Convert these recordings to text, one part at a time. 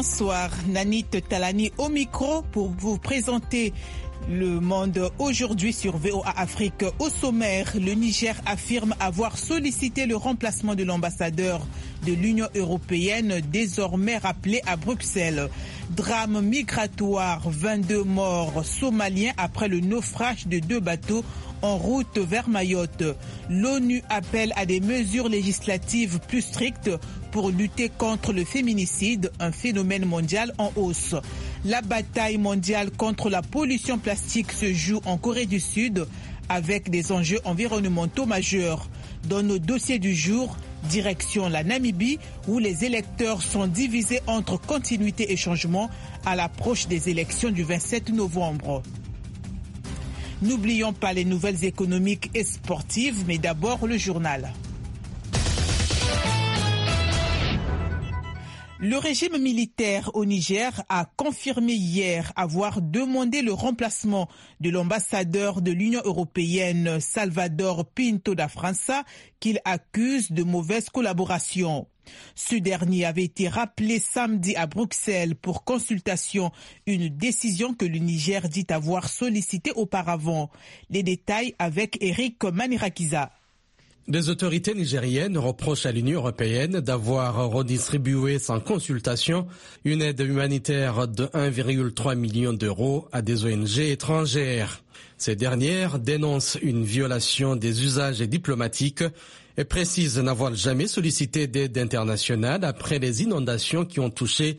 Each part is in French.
Bonsoir, Nanit Talani au micro pour vous présenter le monde aujourd'hui sur VOA Afrique. Au sommaire, le Niger affirme avoir sollicité le remplacement de l'ambassadeur de l'Union européenne, désormais rappelé à Bruxelles. Drame migratoire, 22 morts somaliens après le naufrage de 2 bateaux en route vers Mayotte. L'ONU appelle à des mesures législatives plus strictes pour lutter contre le féminicide, un phénomène mondial en hausse. La bataille mondiale contre la pollution plastique se joue en Corée du Sud avec des enjeux environnementaux majeurs. Dans nos dossiers du jour, direction la Namibie où les électeurs sont divisés entre continuité et changement à l'approche des élections du 27 novembre. N'oublions pas les nouvelles économiques et sportives, mais d'abord le journal. Le régime militaire au Niger a confirmé hier avoir demandé le remplacement de l'ambassadeur de l'Union européenne Salvador Pinto da França, qu'il accuse de mauvaise collaboration. Ce dernier avait été rappelé samedi à Bruxelles pour consultation, une décision que le Niger dit avoir sollicitée auparavant. Les détails avec Eric Manirakiza. Les autorités nigériennes reprochent à l'Union européenne d'avoir redistribué sans consultation une aide humanitaire de 1,3 million d'euros à des ONG étrangères. Ces dernières dénoncent une violation des usages diplomatiques et précisent n'avoir jamais sollicité d'aide internationale après les inondations qui ont touché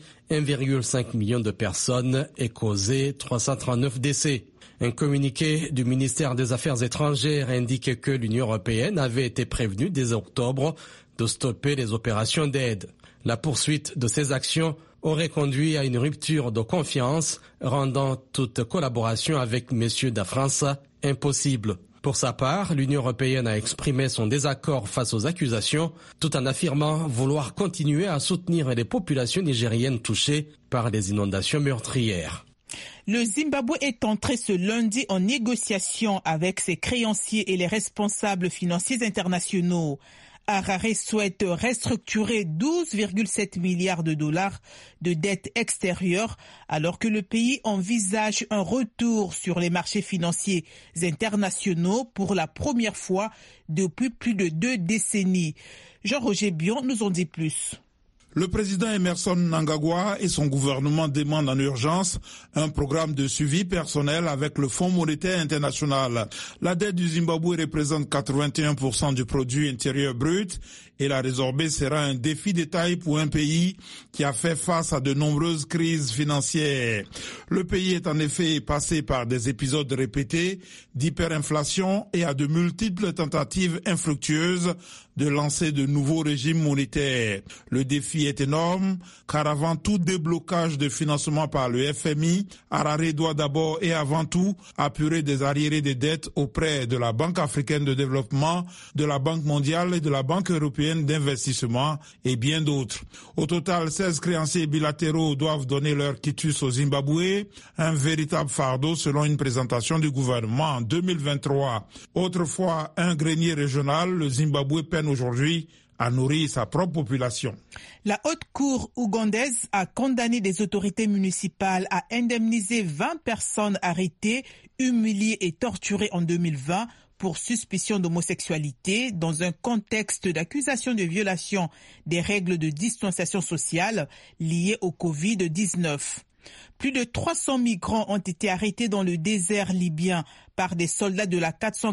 1,5 million de personnes et causé 339 décès. Un communiqué du ministère des Affaires étrangères indique que l'Union européenne avait été prévenue dès octobre de stopper les opérations d'aide. La poursuite de ces actions aurait conduit à une rupture de confiance, rendant toute collaboration avec M. da França impossible. Pour sa part, l'Union européenne a exprimé son désaccord face aux accusations, tout en affirmant vouloir continuer à soutenir les populations nigériennes touchées par les inondations meurtrières. Le Zimbabwe est entré ce lundi en négociation avec ses créanciers et les responsables financiers internationaux. Harare souhaite restructurer 12,7 milliards de dollars de dettes extérieures alors que le pays envisage un retour sur les marchés financiers internationaux pour la première fois depuis plus de 2 décennies. Jean-Roger Bion nous en dit plus. Le président Emmerson Mnangagwa et son gouvernement demandent en urgence un programme de suivi personnel avec le Fonds monétaire international. La dette du Zimbabwe représente 81% du produit intérieur brut et la résorber sera un défi de taille pour un pays qui a fait face à de nombreuses crises financières. Le pays est en effet passé par des épisodes répétés d'hyperinflation et à de multiples tentatives infructueuses de lancer de nouveaux régimes monétaires. Le défi est énorme car avant tout déblocage de financement par le FMI, Harare doit d'abord et avant tout apurer des arriérés de dettes auprès de la Banque africaine de développement, de la Banque mondiale et de la Banque européenne d'investissement et bien d'autres. Au total, 16 créanciers bilatéraux doivent donner leur quitus au Zimbabwe, un véritable fardeau selon une présentation du gouvernement en 2023. Autrefois un grenier régional, le Zimbabwe peine aujourd'hui à nourrir sa propre population. La haute cour ougandaise a condamné des autorités municipales à indemniser 20 personnes arrêtées, humiliées et torturées en 2020 pour suspicion d'homosexualité dans un contexte d'accusation de violation des règles de distanciation sociale liées au Covid-19. Plus de 300 migrants ont été arrêtés dans le désert libyen par des soldats de la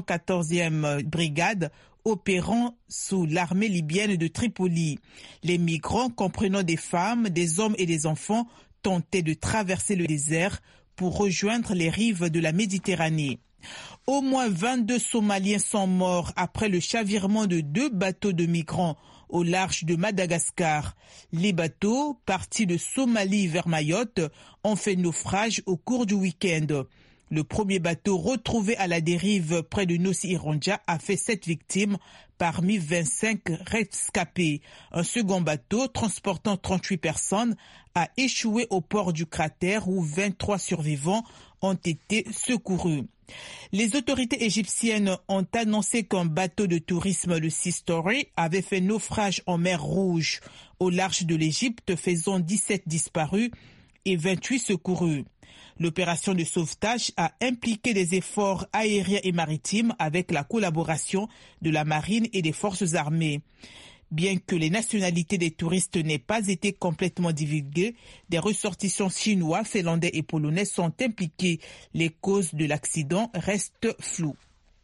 414e brigade opérant sous l'armée libyenne de Tripoli. Les migrants, comprenant des femmes, des hommes et des enfants, tentaient de traverser le désert pour rejoindre les rives de la Méditerranée. Au moins 22 Somaliens sont morts après le chavirement de 2 bateaux de migrants au large de Madagascar. Les bateaux, partis de Somalie vers Mayotte, ont fait naufrage au cours du week-end. Le premier bateau retrouvé à la dérive près de Nossi-Irondja a fait 7 victimes parmi 25 rescapés. Un second bateau transportant 38 personnes a échoué au port du cratère où 23 survivants ont été secourus. Les autorités égyptiennes ont annoncé qu'un bateau de tourisme, le Sea Story, avait fait naufrage en mer Rouge, au large de l'Égypte, faisant 17 disparus et 28 secourus. L'opération de sauvetage a impliqué des efforts aériens et maritimes avec la collaboration de la marine et des forces armées. Bien que les nationalités des touristes n'aient pas été complètement divulguées, des ressortissants chinois, finlandais et polonais sont impliqués. Les causes de l'accident restent floues.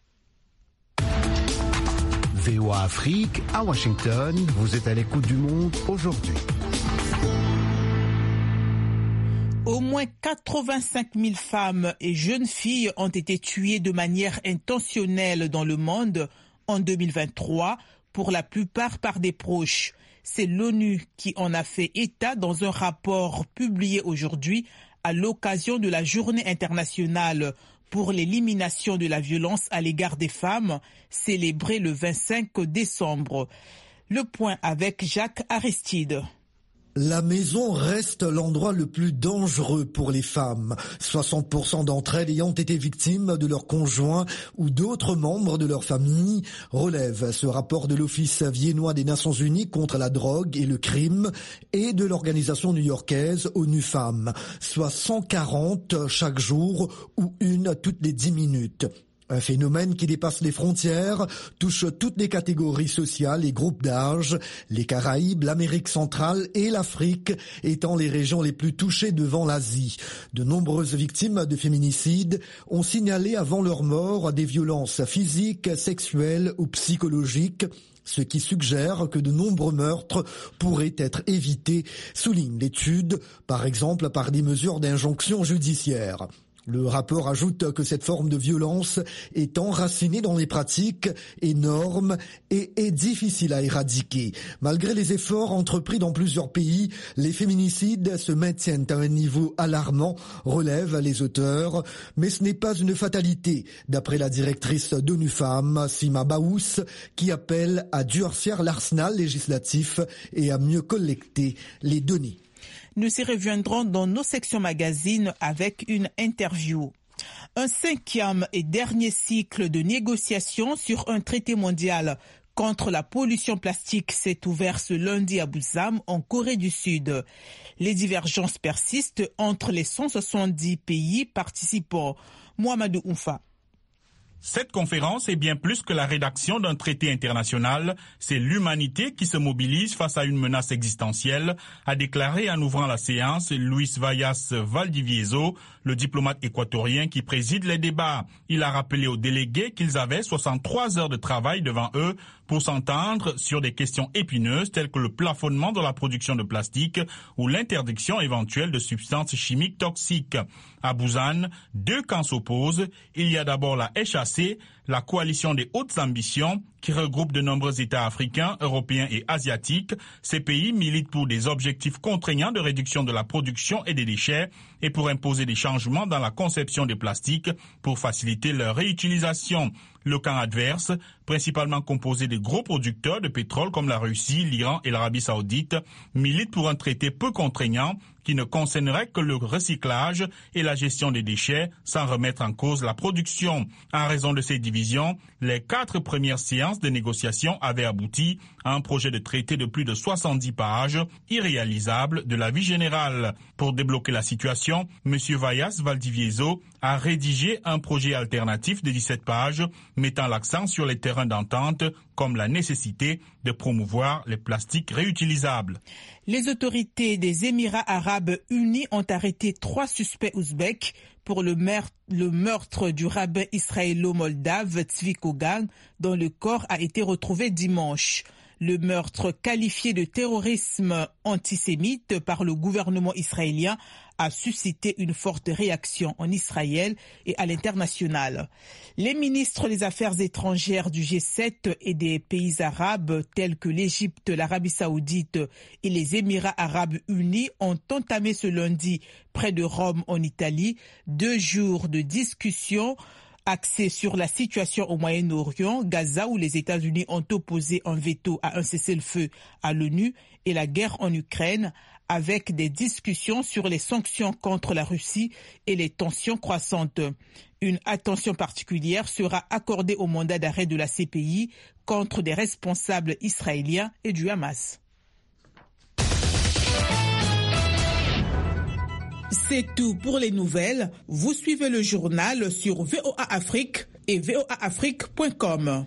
VOA Afrique, à Washington, vous êtes à l'écoute du monde aujourd'hui. Au moins 85 000 femmes et jeunes filles ont été tuées de manière intentionnelle dans le monde en 2023, pour la plupart par des proches. C'est l'ONU qui en a fait état dans un rapport publié aujourd'hui à l'occasion de la Journée internationale pour l'élimination de la violence à l'égard des femmes, célébrée le 25 décembre. Le point avec Jacques Aristide. La maison reste l'endroit le plus dangereux pour les femmes. 60% d'entre elles ayant été victimes de leur conjoint ou d'autres membres de leur famille, relève ce rapport de l'Office viennois des Nations Unies contre la drogue et le crime et de l'organisation new-yorkaise ONU Femmes, soit 140 chaque jour ou une toutes les 10 minutes. Un phénomène qui dépasse les frontières, touche toutes les catégories sociales et groupes d'âge, les Caraïbes, l'Amérique centrale et l'Afrique étant les régions les plus touchées devant l'Asie. De nombreuses victimes de féminicides ont signalé avant leur mort des violences physiques, sexuelles ou psychologiques, ce qui suggère que de nombreux meurtres pourraient être évités, souligne l'étude, par exemple par des mesures d'injonction judiciaire. Le rapport ajoute que cette forme de violence est enracinée dans les pratiques et normes et est difficile à éradiquer. Malgré les efforts entrepris dans plusieurs pays, les féminicides se maintiennent à un niveau alarmant, relèvent les auteurs. Mais ce n'est pas une fatalité, d'après la directrice d'ONU Femmes, Sima Baous, qui appelle à durcir l'arsenal législatif et à mieux collecter les données. Nous y reviendrons dans nos sections magazines avec une interview. Un 5e et dernier cycle de négociations sur un traité mondial contre la pollution plastique s'est ouvert ce lundi à Busan, en Corée du Sud. Les divergences persistent entre les 170 pays participants. Mohamedou Oumfa. Cette conférence est bien plus que la rédaction d'un traité international, c'est l'humanité qui se mobilise face à une menace existentielle, a déclaré en ouvrant la séance Luis Vallas Valdivieso, le diplomate équatorien qui préside les débats. Il a rappelé aux délégués qu'ils avaient 63 heures de travail devant eux pour s'entendre sur des questions épineuses telles que le plafonnement de la production de plastique ou l'interdiction éventuelle de substances chimiques toxiques. À Busan, deux camps s'opposent. Il y a d'abord la HAC, la coalition des hautes ambitions, qui regroupe de nombreux États africains, européens et asiatiques. Ces pays militent pour des objectifs contraignants de réduction de la production et des déchets et pour imposer des changements dans la conception des plastiques pour faciliter leur réutilisation. Le camp adverse, principalement composé de gros producteurs de pétrole comme la Russie, l'Iran et l'Arabie Saoudite, milite pour un traité peu contraignant qui ne concernerait que le recyclage et la gestion des déchets sans remettre en cause la production. En raison de ces divisions, les 4 premières séances de négociation avaient abouti à un projet de traité de plus de 70 pages, irréalisable de la vie générale. Pour débloquer la situation, M. Vallas Valdivieso a rédigé un projet alternatif de 17 pages, mettant l'accent sur les terrains d'entente comme la nécessité de promouvoir les plastiques réutilisables. Les autorités des Émirats arabes unis ont arrêté 3 suspects ouzbeks pour le meurtre du rabbin israélo-moldave Tzvi Kogan, dont le corps a été retrouvé dimanche. Le meurtre qualifié de terrorisme antisémite par le gouvernement israélien a suscité une forte réaction en Israël et à l'international. Les ministres des Affaires étrangères du G7 et des pays arabes tels que l'Égypte, l'Arabie Saoudite et les Émirats arabes unis ont entamé ce lundi près de Rome en Italie 2 jours de discussion axé sur la situation au Moyen-Orient, Gaza où les États-Unis ont opposé un veto à un cessez-le-feu à l'ONU et la guerre en Ukraine avec des discussions sur les sanctions contre la Russie et les tensions croissantes. Une attention particulière sera accordée au mandat d'arrêt de la CPI contre des responsables israéliens et du Hamas. C'est tout pour les nouvelles. Vous suivez le journal sur VOA Afrique et voaafrique.com.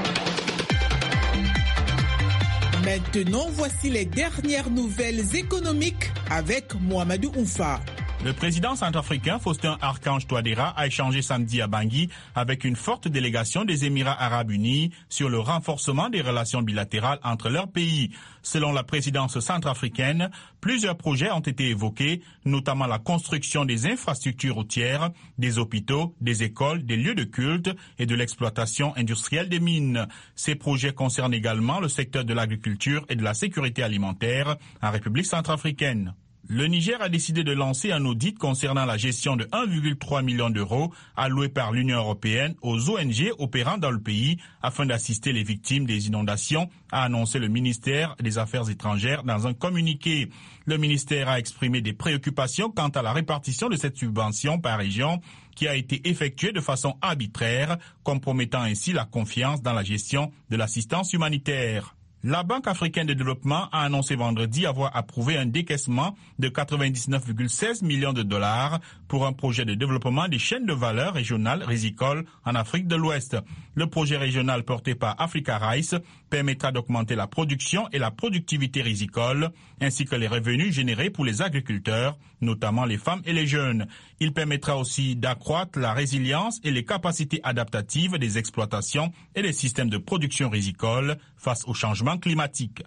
Maintenant, voici les dernières nouvelles économiques avec Mohamedou Oumfa. Le président centrafricain Faustin Archange Touadéra a échangé samedi à Bangui avec une forte délégation des Émirats arabes unis sur le renforcement des relations bilatérales entre leurs pays. Selon la présidence centrafricaine, plusieurs projets ont été évoqués, notamment la construction des infrastructures routières, des hôpitaux, des écoles, des lieux de culte et de l'exploitation industrielle des mines. Ces projets concernent également le secteur de l'agriculture et de la sécurité alimentaire en République centrafricaine. Le Niger a décidé de lancer un audit concernant la gestion de 1,3 million d'euros alloués par l'Union européenne aux ONG opérant dans le pays afin d'assister les victimes des inondations, a annoncé le ministère des Affaires étrangères dans un communiqué. Le ministère a exprimé des préoccupations quant à la répartition de cette subvention par région qui a été effectuée de façon arbitraire, compromettant ainsi la confiance dans la gestion de l'assistance humanitaire. La Banque africaine de développement a annoncé vendredi avoir approuvé un décaissement de 99,16 millions de dollars pour un projet de développement des chaînes de valeur régionales rizicoles en Afrique de l'Ouest. Le projet régional porté par Africa Rice permettra d'augmenter la production et la productivité rizicole, ainsi que les revenus générés pour les agriculteurs, notamment les femmes et les jeunes. Il permettra aussi d'accroître la résilience et les capacités adaptatives des exploitations et des systèmes de production rizicole face au changement climatique.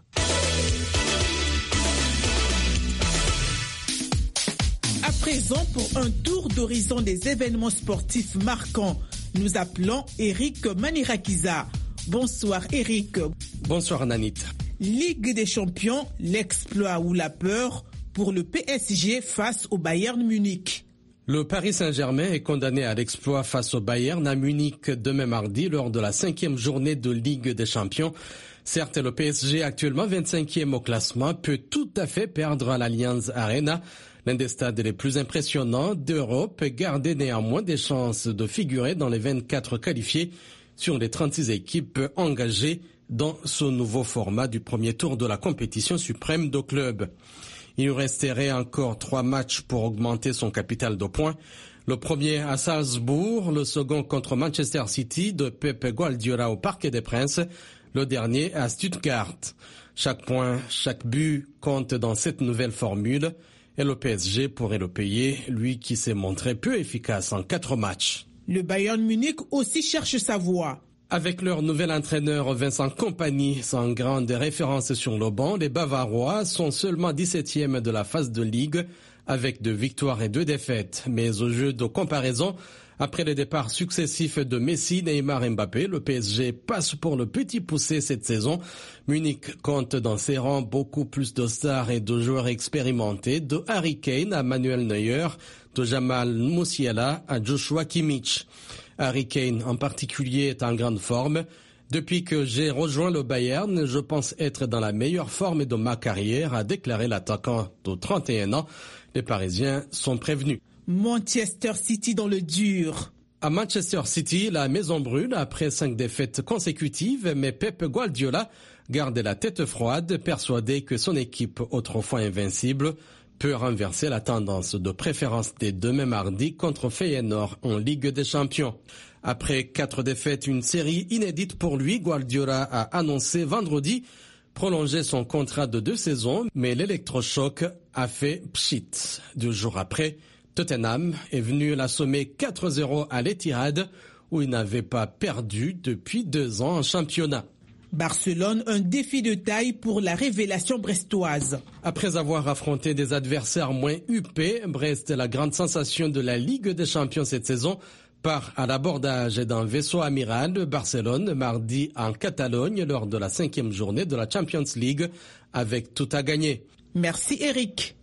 À présent, pour un tour d'horizon des événements sportifs marquants, nous appelons Eric Manirakiza. Bonsoir Eric. Bonsoir Nanit. Ligue des champions, l'exploit ou la peur pour le PSG face au Bayern Munich. Le Paris Saint-Germain est condamné à l'exploit face au Bayern à Munich demain mardi lors de la 5e journée de Ligue des champions. Certes, le PSG, actuellement 25e au classement, peut tout à fait perdre à l'Allianz Arena. L'un des stades les plus impressionnants d'Europe, gardait néanmoins des chances de figurer dans les 24 qualifiés sur les 36 équipes engagées dans ce nouveau format du premier tour de la compétition suprême de club. Il resterait encore 3 matchs pour augmenter son capital de points. Le premier à Salzbourg, le second contre Manchester City de Pep Guardiola au Parc des Princes, le dernier à Stuttgart. Chaque point, chaque but compte dans cette nouvelle formule et le PSG pourrait le payer, lui qui s'est montré peu efficace en 4 matchs. Le Bayern Munich aussi cherche sa voie. Avec leur nouvel entraîneur Vincent Kompany, sans grande référence sur le banc, les Bavarois sont seulement 17e de la phase de Ligue avec 2 victoires et 2 défaites. Mais au jeu de comparaison, après les départs successifs de Messi, Neymar et Mbappé, le PSG passe pour le petit poussé cette saison. Munich compte dans ses rangs beaucoup plus de stars et de joueurs expérimentés, de Harry Kane à Manuel Neuer, de Jamal Musiala à Joshua Kimmich. Harry Kane en particulier est en grande forme. Depuis que j'ai rejoint le Bayern, je pense être dans la meilleure forme de ma carrière, a déclaré l'attaquant de 31 ans. Les Parisiens sont prévenus. Manchester City dans le dur. À Manchester City, la maison brûle après 5 défaites consécutives, mais Pep Guardiola garde la tête froide, persuadé que son équipe, autrefois invincible, peut renverser la tendance de préférence dès demain mardi contre Feyenoord en Ligue des Champions. Après 4 défaites, une série inédite pour lui, Guardiola a annoncé vendredi prolonger son contrat de 2 saisons, mais l'électrochoc a fait pchit. 2 jours après, Tottenham est venu l'assommer 4-0 à l'Etihad, où il n'avait pas perdu depuis 2 ans en championnat. Barcelone, un défi de taille pour la révélation brestoise. Après avoir affronté des adversaires moins huppés, Brest, la grande sensation de la Ligue des Champions cette saison, part à l'abordage d'un vaisseau amiral de Barcelone mardi en Catalogne lors de la 5e journée de la Champions League avec tout à gagner. Merci Eric.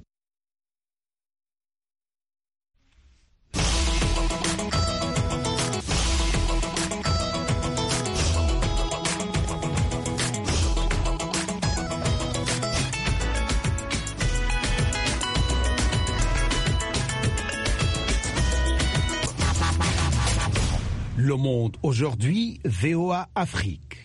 Le Monde aujourd'hui, VOA Afrique.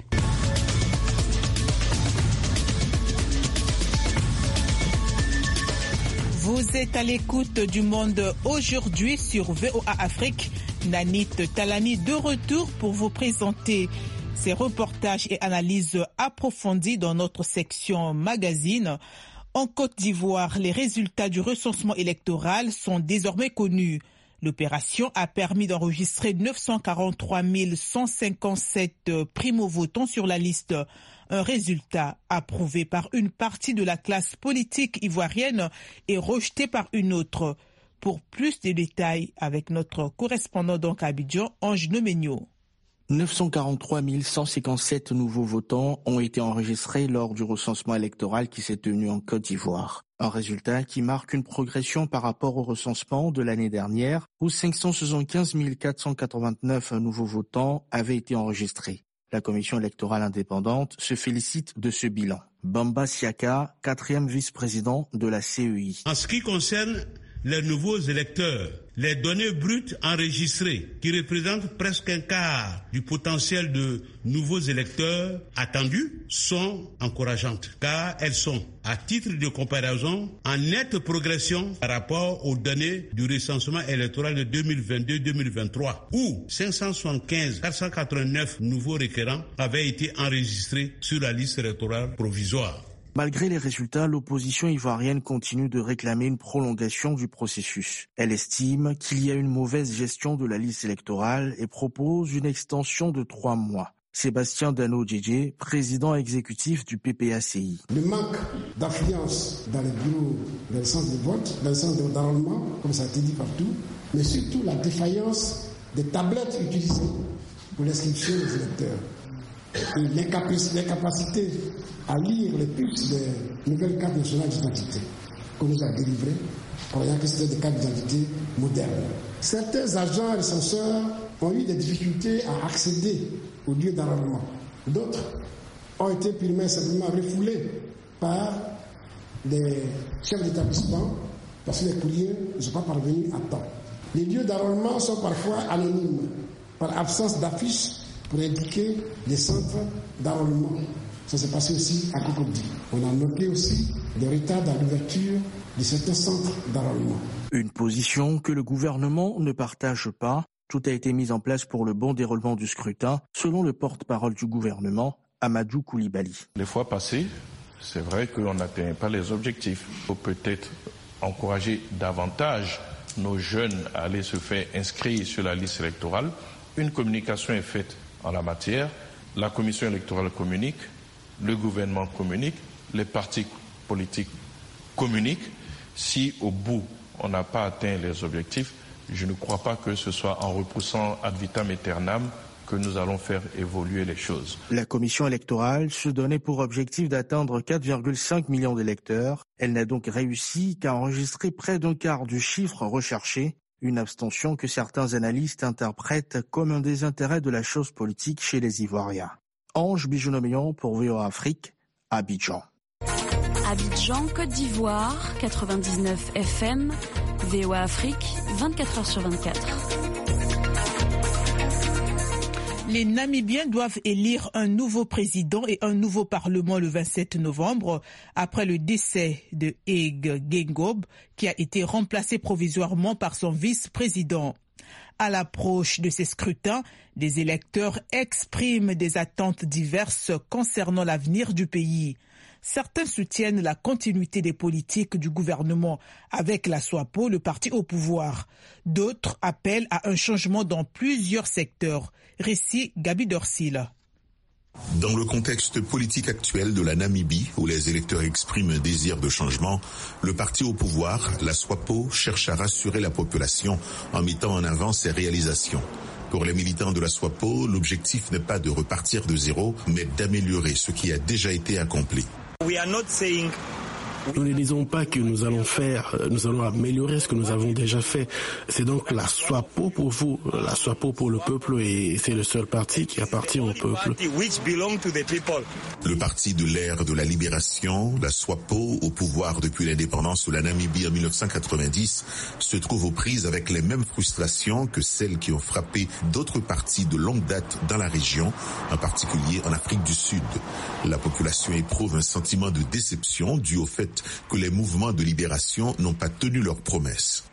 Vous êtes à l'écoute du Monde aujourd'hui sur VOA Afrique. Nanit Talani de retour pour vous présenter ces reportages et analyses approfondies dans notre section magazine. En Côte d'Ivoire, les résultats du recensement électoral sont désormais connus. L'opération a permis d'enregistrer 943 157 primo-votants sur la liste. Un résultat approuvé par une partie de la classe politique ivoirienne et rejeté par une autre. Pour plus de détails, avec notre correspondant donc à Abidjan, Ange Nomenyo. 943 157 nouveaux votants ont été enregistrés lors du recensement électoral qui s'est tenu en Côte d'Ivoire. Un résultat qui marque une progression par rapport au recensement de l'année dernière où 575 489 nouveaux votants avaient été enregistrés. La commission électorale indépendante se félicite de ce bilan. Bamba Siaka, 4e vice-président de la CEI. En ce qui concerne les nouveaux électeurs, les données brutes enregistrées, qui représentent presque un quart du potentiel de nouveaux électeurs attendus, sont encourageantes, car elles sont, à titre de comparaison, en nette progression par rapport aux données du recensement électoral de 2022-2023, où 575 489 nouveaux requérants avaient été enregistrés sur la liste électorale provisoire. Malgré les résultats, l'opposition ivoirienne continue de réclamer une prolongation du processus. Elle estime qu'il y a une mauvaise gestion de la liste électorale et propose une extension de 3 mois. Sébastien Dano-Djedje, président exécutif du PPACI. Le manque d'affluence dans les bureaux, dans le sens de vote, dans le sens d'enrôlement, comme ça a été dit partout, mais surtout la défaillance des tablettes utilisées pour l'inscription des électeurs. Et l'incapacité à lire les puces des nouvelles cartes nationales d'identité qu'on nous a délivrées, croyant que c'était des cartes d'identité modernes. Certains agents recenseurs ont eu des difficultés à accéder au lieu d'enrôlement. D'autres ont été purement et simplement refoulés par des chefs d'établissement parce que les courriers ne sont pas parvenus à temps. Les lieux d'enrôlement sont parfois anonymes par absence d'affiches pour indiquer des centres d'enrôlement. Ça s'est passé aussi à Cocody. On a noté aussi des retards dans l'ouverture de certains centres d'enrôlement. Une position que le gouvernement ne partage pas. Tout a été mis en place pour le bon déroulement du scrutin, selon le porte-parole du gouvernement, Amadou Koulibaly. Les fois passées, c'est vrai qu'on n'atteint pas les objectifs. Il faut peut-être encourager davantage nos jeunes à aller se faire inscrire sur la liste électorale. Une communication est faite en la matière. La commission électorale communique, le gouvernement communique, les partis politiques communiquent. Si au bout on n'a pas atteint les objectifs, je ne crois pas que ce soit en repoussant ad vitam aeternam que nous allons faire évoluer les choses. La commission électorale se donnait pour objectif d'atteindre 4,5 millions d'électeurs. Elle n'a donc réussi qu'à enregistrer près d'un quart du chiffre recherché, une abstention que certains analystes interprètent comme un désintérêt de la chose politique chez les Ivoiriens. Ange Bijounomian pour VOA Afrique, Abidjan. Abidjan, Côte d'Ivoire, 99 FM, VOA Afrique, 24h sur 24. Les Namibiens doivent élire un nouveau président et un nouveau parlement le 27 novembre, après le décès de Hage Geingob, qui a été remplacé provisoirement par son vice-président. À l'approche de ces scrutins, des électeurs expriment des attentes diverses concernant l'avenir du pays. Certains soutiennent la continuité des politiques du gouvernement avec la SWAPO, le parti au pouvoir. D'autres appellent à un changement dans plusieurs secteurs. Récit Gabi Dorsil. Dans le contexte politique actuel de la Namibie, où les électeurs expriment un désir de changement, le parti au pouvoir, la SWAPO, cherche à rassurer la population en mettant en avant ses réalisations. Pour les militants de la SWAPO, l'objectif n'est pas de repartir de zéro, mais d'améliorer ce qui a déjà été accompli. Nous ne disons pas que nous allons améliorer ce que nous avons déjà fait. C'est donc la SWAPO pour vous, la SWAPO pour le peuple, et c'est le seul parti qui appartient au peuple. Le parti de l'ère de la libération, la SWAPO, au pouvoir depuis l'indépendance de la Namibie en 1990, se trouve aux prises avec les mêmes frustrations que celles qui ont frappé d'autres partis de longue date dans la région, en particulier en Afrique du Sud. La population éprouve un sentiment de déception dû au fait que les mouvements de libération n'ont pas tenu leurs promesses.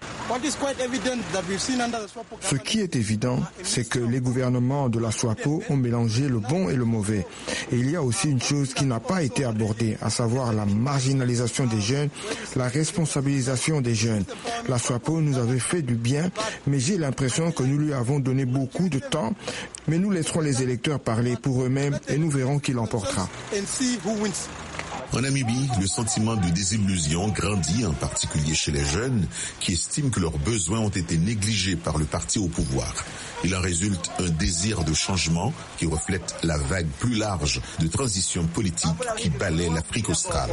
Ce qui est évident, c'est que les gouvernements de la SWAPO ont mélangé le bon et le mauvais. Et il y a aussi une chose qui n'a pas été abordée, à savoir la marginalisation des jeunes, la responsabilisation des jeunes. La SWAPO nous avait fait du bien, mais j'ai l'impression que nous lui avons donné beaucoup de temps. Mais nous laisserons les électeurs parler pour eux-mêmes et nous verrons qui l'emportera. En Namibie, le sentiment de désillusion grandit, en particulier chez les jeunes, qui estiment que leurs besoins ont été négligés par le parti au pouvoir. Il en résulte un désir de changement qui reflète la vague plus large de transition politique qui balaie l'Afrique australe.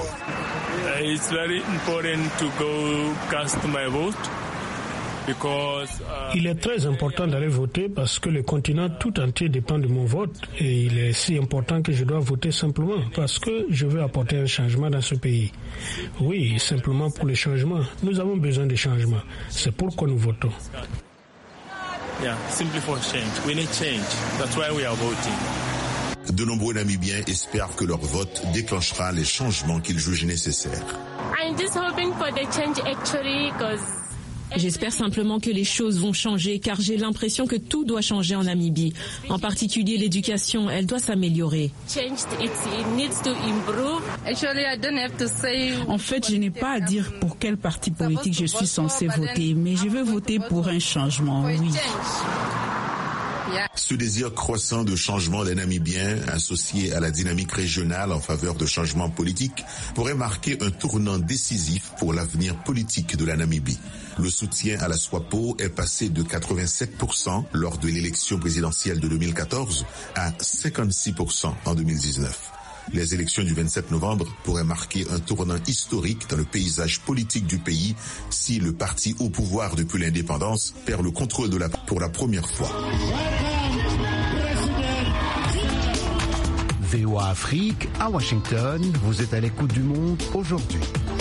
Il est très important d'aller voter parce que le continent tout entier dépend de mon vote et il est si important que je dois voter simplement parce que je veux apporter un changement dans ce pays. Oui, simplement pour le changement. Nous avons besoin de changement. C'est pourquoi nous votons. De nombreux Namibiens espèrent que leur vote déclenchera les changements qu'ils jugent nécessaires. J'espère simplement que les choses vont changer car j'ai l'impression que tout doit changer en Namibie. En particulier l'éducation, elle doit s'améliorer. En fait, je n'ai pas à dire pour quel parti politique je suis censée voter, mais je veux voter pour un changement, oui. Ce désir croissant de changement des Namibiens, associé à la dynamique régionale en faveur de changements politiques, pourrait marquer un tournant décisif pour l'avenir politique de la Namibie. Le soutien à la SWAPO est passé de 87% lors de l'élection présidentielle de 2014 à 56% en 2019. Les élections du 27 novembre pourraient marquer un tournant historique dans le paysage politique du pays si le parti au pouvoir depuis l'indépendance perd le contrôle pour la première fois. VOA Afrique, à Washington, vous êtes à l'écoute du monde aujourd'hui.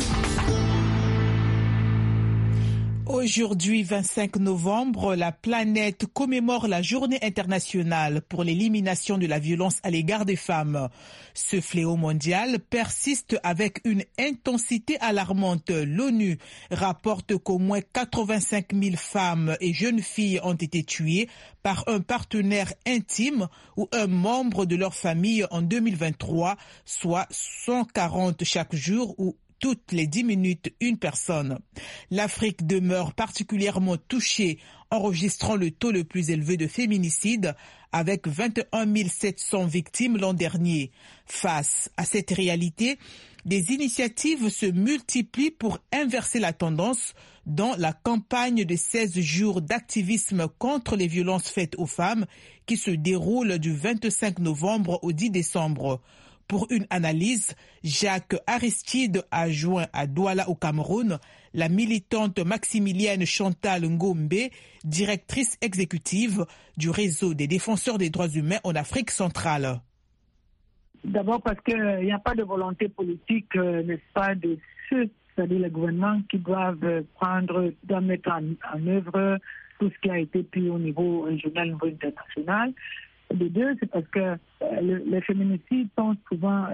Aujourd'hui, 25 novembre, la planète commémore la Journée internationale pour l'élimination de la violence à l'égard des femmes. Ce fléau mondial persiste avec une intensité alarmante. L'ONU rapporte qu'au moins 85 000 femmes et jeunes filles ont été tuées par un partenaire intime ou un membre de leur famille en 2023, soit 140 chaque jour ou toutes les 10 minutes, une personne. L'Afrique demeure particulièrement touchée, enregistrant le taux le plus élevé de féminicide, avec 21 700 victimes l'an dernier. Face à cette réalité, des initiatives se multiplient pour inverser la tendance dans la campagne de 16 jours d'activisme contre les violences faites aux femmes qui se déroule du 25 novembre au 10 décembre. Pour une analyse, Jacques Aristide a joint à Douala au Cameroun la militante Maximilienne Chantal Ngombe, directrice exécutive du réseau des défenseurs des droits humains en Afrique centrale. D'abord parce qu'il n'y a pas de volonté politique, n'est-ce pas, de ceux, c'est-à-dire les gouvernements qui doivent mettre en œuvre tout ce qui a été pris au niveau régional, au niveau international. De deux, c'est parce que les féminicides sont souvent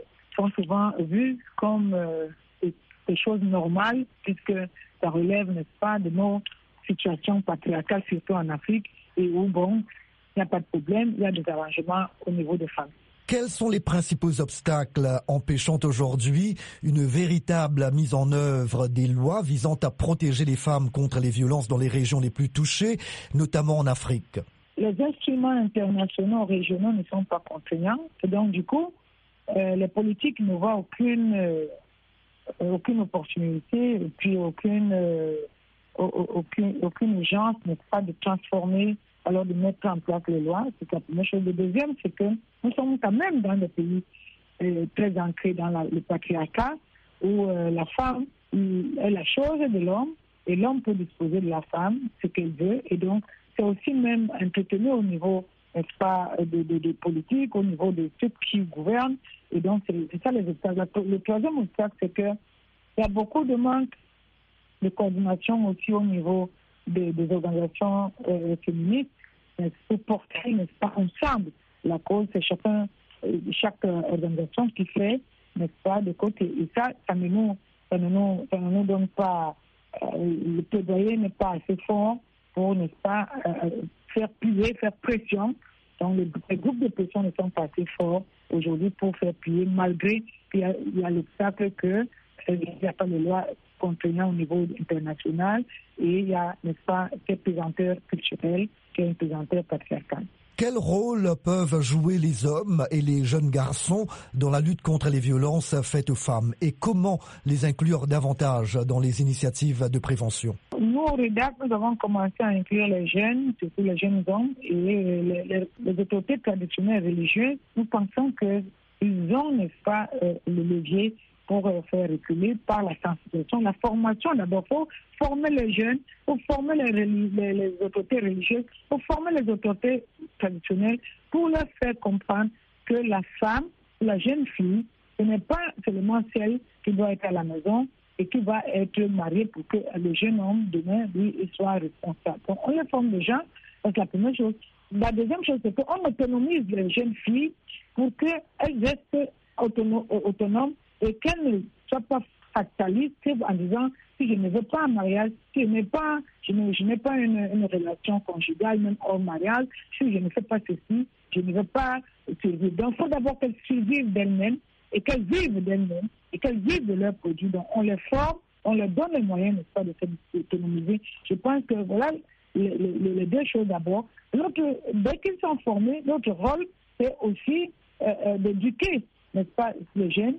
vus comme des choses normales, puisque ça relève, n'est-ce pas, de nos situations patriarcales, surtout en Afrique, et où, bon, il n'y a pas de problème, il y a des arrangements au niveau des femmes. Quels sont les principaux obstacles empêchant aujourd'hui une véritable mise en œuvre des lois visant à protéger les femmes contre les violences dans les régions les plus touchées, notamment en Afrique ? Les instruments internationaux régionaux ne sont pas contraignants. Et donc, du coup, les politiques ne voient aucune opportunité et puis aucune urgence, n'est-ce pas, de transformer, alors de mettre en place les lois. C'est la première chose. Le deuxième, c'est que nous sommes quand même dans des pays très ancrés dans le patriarcat où la femme est la chose de l'homme et l'homme peut disposer de la femme, ce qu'il veut. Et donc, c'est aussi même entretenu au niveau, n'est-ce pas, de politique, au niveau de ceux qui gouvernent. Et donc, c'est ça les obstacles. Le troisième obstacle, c'est qu'il y a beaucoup de manque de coordination aussi au niveau des organisations féministes pour porter, n'est-ce pas, ensemble la cause. C'est chaque organisation qui fait, n'est-ce pas, de côté. Et ça ne nous donne pas, le plaidoyer n'est pas assez fort pour, n'est-ce pas, faire plier, faire pression. Donc les groupes de pression ne sont pas assez forts aujourd'hui pour faire plier, malgré qu'il y a l'obstacle qu'il n'y a pas de loi contraignant au niveau international et il y a, n'est-ce pas, cette pesanteur culturelle qui est une pesanteur patriarcale. Quel rôle peuvent jouer les hommes et les jeunes garçons dans la lutte contre les violences faites aux femmes et comment les inclure davantage dans les initiatives de prévention? Nous, au REDAC, nous avons commencé à inclure les jeunes, surtout les jeunes hommes et les autorités traditionnelles religieuses. Nous pensons qu'ils ont, n'est-ce pas, le levier pour faire reculer par la sensibilisation, la formation. D'abord, il faut former les jeunes, il faut former les autorités religieuses, il faut former les autorités traditionnelles pour leur faire comprendre que la femme, la jeune fille, ce n'est pas seulement celle qui doit être à la maison et qui va être mariée pour que le jeune homme, demain, lui, il soit responsable. Donc, on les forme déjà, c'est la première chose. La deuxième chose, c'est qu'on autonomise les jeunes filles pour qu'elles restent autonomes et qu'elles ne soient pas fatalistes en disant si je ne veux pas un mariage, si je n'ai pas une relation conjugale, même hors mariage, si je ne fais pas ceci, je ne veux pas survivre. Donc il faut d'abord qu'elles survivent d'elles-mêmes et qu'elles vivent d'elles-mêmes et qu'elles vivent de leurs produits. Donc on les forme, on leur donne les moyens, n'est-ce pas, de s'autonomiser. Je pense que voilà les deux choses d'abord. Dès qu'ils sont formés, notre rôle, c'est aussi d'éduquer, n'est-ce pas, les jeunes.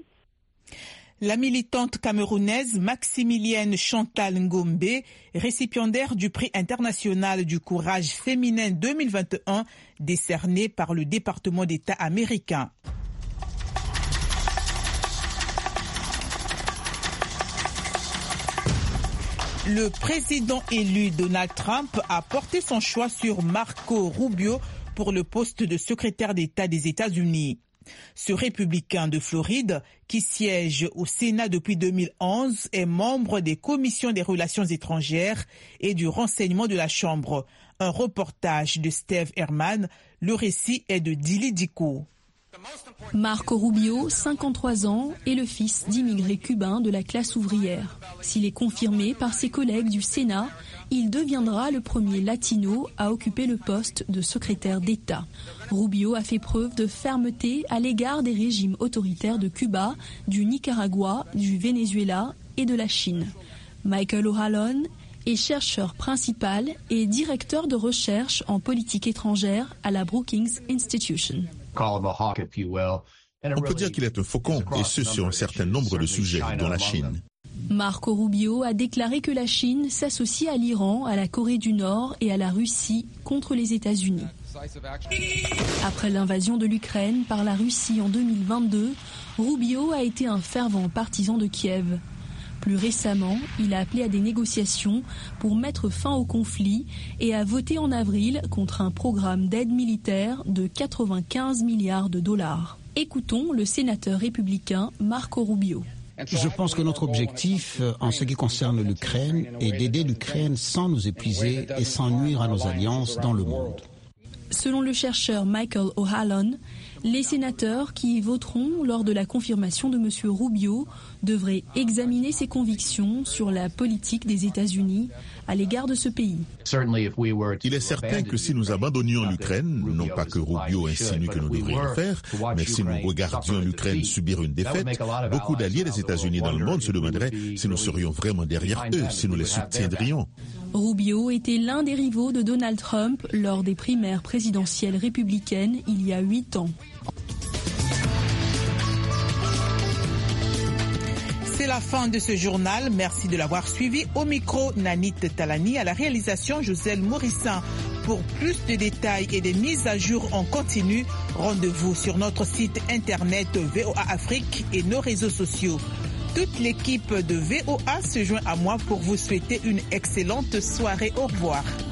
La militante camerounaise Maximilienne Chantal Ngombe, récipiendaire du prix international du courage féminin 2021, décerné par le département d'État américain. Le président élu Donald Trump a porté son choix sur Marco Rubio pour le poste de secrétaire d'État des États-Unis. Ce républicain de Floride, qui siège au Sénat depuis 2011, est membre des commissions des relations étrangères et du renseignement de la Chambre. Un reportage de Steve Herman. Le récit est de Dili Diko. Marco Rubio, 53 ans, est le fils d'immigrés cubains de la classe ouvrière. S'il est confirmé par ses collègues du Sénat, il deviendra le premier latino à occuper le poste de secrétaire d'État. Rubio a fait preuve de fermeté à l'égard des régimes autoritaires de Cuba, du Nicaragua, du Venezuela et de la Chine. Michael O'Halloran est chercheur principal et directeur de recherche en politique étrangère à la Brookings Institution. On peut dire qu'il est un faucon, et ce sur un certain nombre de sujets, dont la Chine. Marco Rubio a déclaré que la Chine s'associe à l'Iran, à la Corée du Nord et à la Russie contre les États-Unis. Après l'invasion de l'Ukraine par la Russie en 2022, Rubio a été un fervent partisan de Kiev. Plus récemment, il a appelé à des négociations pour mettre fin au conflit et a voté en avril contre un programme d'aide militaire de 95 milliards de dollars. Écoutons le sénateur républicain Marco Rubio. Je pense que notre objectif en ce qui concerne l'Ukraine est d'aider l'Ukraine sans nous épuiser et sans nuire à nos alliances dans le monde. Selon le chercheur Michael O'Halloran, les sénateurs qui voteront lors de la confirmation de M. Rubio devraient examiner ses convictions sur la politique des États-Unis à l'égard de ce pays. Il est certain que si nous abandonnions l'Ukraine, non pas que Rubio insinue que nous devrions le faire, mais si nous regardions l'Ukraine subir une défaite, beaucoup d'alliés des États-Unis dans le monde se demanderaient si nous serions vraiment derrière eux, si nous les soutiendrions. Rubio était l'un des rivaux de Donald Trump lors des primaires présidentielles républicaines il y a 8 ans. C'est la fin de ce journal. Merci de l'avoir suivi. Au micro, Nanit Talani. À la réalisation, Joselle Morissin. Pour plus de détails et des mises à jour en continu, rendez-vous sur notre site internet VOA Afrique et nos réseaux sociaux. Toute l'équipe de VOA se joint à moi pour vous souhaiter une excellente soirée. Au revoir.